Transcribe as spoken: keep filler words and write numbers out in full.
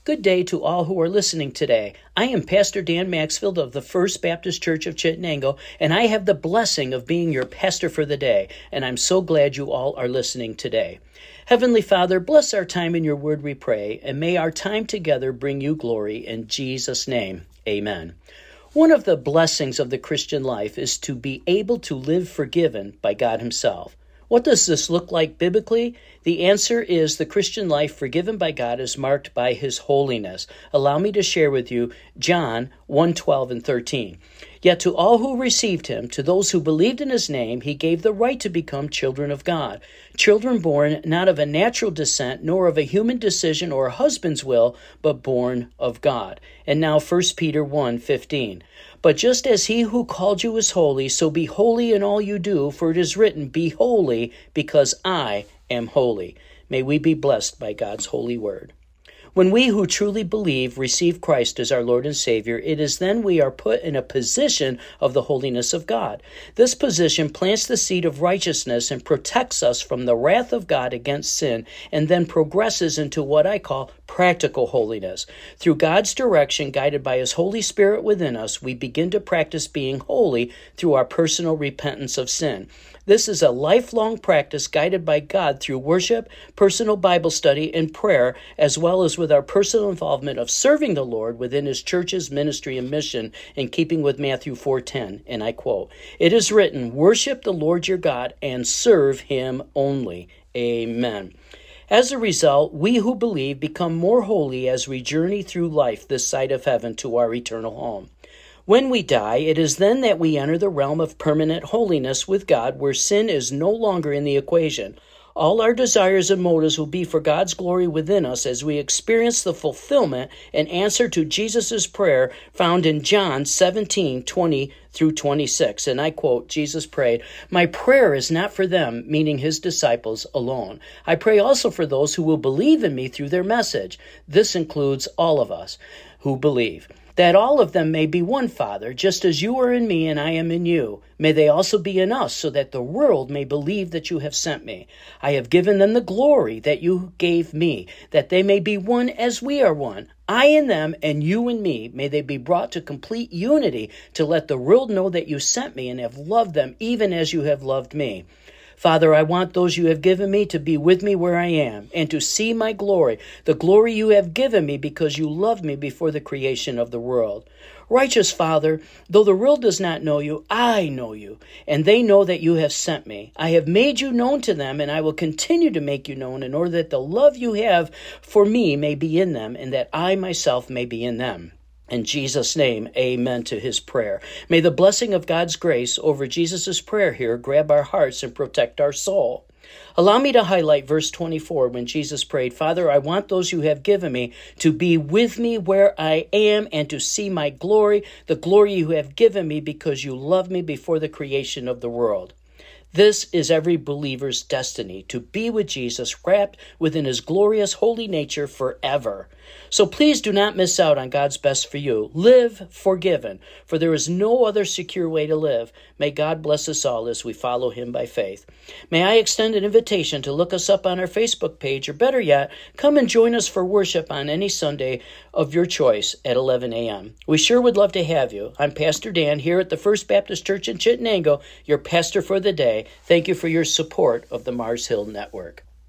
Good day to all who are listening today. I am Pastor Dan Maxfield of the First Baptist Church of Chittenango, and I have the blessing of being your pastor for the day, and I'm so glad you all are listening today. Heavenly Father, bless our time in your word, we pray, and may our time together bring you glory. In Jesus' name, amen. One of the blessings of the Christian life is to be able to live forgiven by God himself. What does this look like biblically? The answer is the Christian life forgiven by God is marked by his holiness. Allow me to share with you John one twelve and thirteen. Yet to all who received him, to those who believed in his name, he gave the right to become children of God. Children born not of a natural descent, nor of a human decision or a husband's will, but born of God. And now First Peter one fifteen. But just as he who called you is holy, so be holy in all you do, for it is written, be holy, because I am holy. May we be blessed by God's holy word. When we who truly believe receive Christ as our Lord and Savior, it is then we are put in a position of the holiness of God. This position plants the seed of righteousness and protects us from the wrath of God against sin, and then progresses into what I call practical holiness. Through God's direction, guided by his Holy Spirit within us, we begin to practice being holy through our personal repentance of sin. This is a lifelong practice guided by God through worship, personal Bible study, and prayer, as well as with our personal involvement of serving the Lord within his church's ministry and mission, in keeping with Matthew four ten, and I quote, "It is written, worship the Lord your God and serve him only." Amen. As a result, we who believe become more holy as we journey through life this side of heaven to our eternal home. When we die, it is then that we enter the realm of permanent holiness with God, where sin is no longer in the equation. All our desires and motives will be for God's glory within us as we experience the fulfillment and answer to Jesus' prayer found in John seventeen twenty through twenty-six. And I quote, Jesus prayed, "My prayer is not for them," meaning his disciples alone. "I pray also for those who will believe in me through their message." This includes all of us who believe. "That all of them may be one, Father, just as you are in me and I am in you. May they also be in us, so that the world may believe that you have sent me. I have given them the glory that you gave me, that they may be one as we are one. I in them and you in me. May they be brought to complete unity, to let the world know that you sent me and have loved them even as you have loved me. Father, I want those you have given me to be with me where I am, and to see my glory, the glory you have given me because you loved me before the creation of the world. Righteous Father, though the world does not know you, I know you, and they know that you have sent me. I have made you known to them, and I will continue to make you known, in order that the love you have for me may be in them, and that I myself may be in them." In Jesus' name, amen to his prayer. May the blessing of God's grace over Jesus' prayer here grab our hearts and protect our soul. Allow me to highlight verse twenty-four when Jesus prayed, "Father, I want those you have given me to be with me where I am and to see my glory, the glory you have given me because you loved me before the creation of the world." This is every believer's destiny, to be with Jesus, wrapped within his glorious holy nature forever. So please do not miss out on God's best for you. Live forgiven, for there is no other secure way to live. May God bless us all as we follow him by faith. May I extend an invitation to look us up on our Facebook page, or better yet, come and join us for worship on any Sunday of your choice at eleven a.m. We sure would love to have you. I'm Pastor Dan here at the First Baptist Church in Chittenango, your pastor for the day. Thank you for your support of the Mars Hill Network.